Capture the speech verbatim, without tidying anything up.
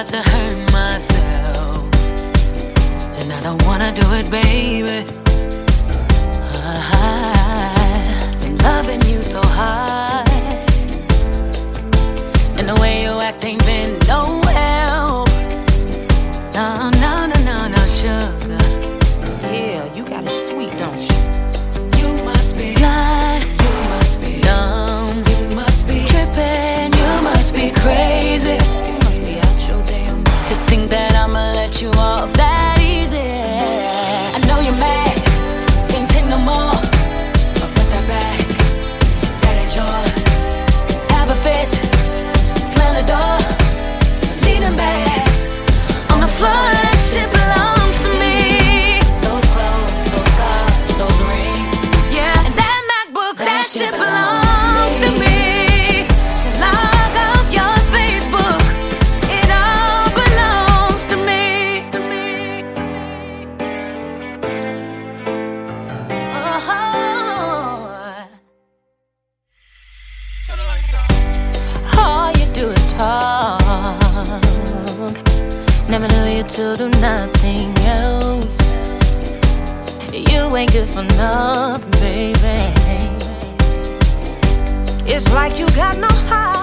about to hurt myself, and I don't wanna do it, baby. I've been loving you so hard, and the way you act ain't been no help. No, no, no, no, no, sugar. Yeah, you got it sweet, don't you? You must be blind, you must be dumb, you must be tripping, you must be crazy. You must be out your damn mind to think that I'ma let you off that easy. I know you're mad, can't take no more, but put that back, that ain't yours. Have a fit, slam the door, leave them bags on the floor. That shit belongs to me. Those clothes, those cars, those rings, yeah, and that MacBook, that, that shit belongs to me. To log off your Facebook, it all belongs to me. To me. Oh. Turn the lights off. All you do is talk. Never knew you to do nothing else. You ain't good for nothing, baby. It's like you got no heart.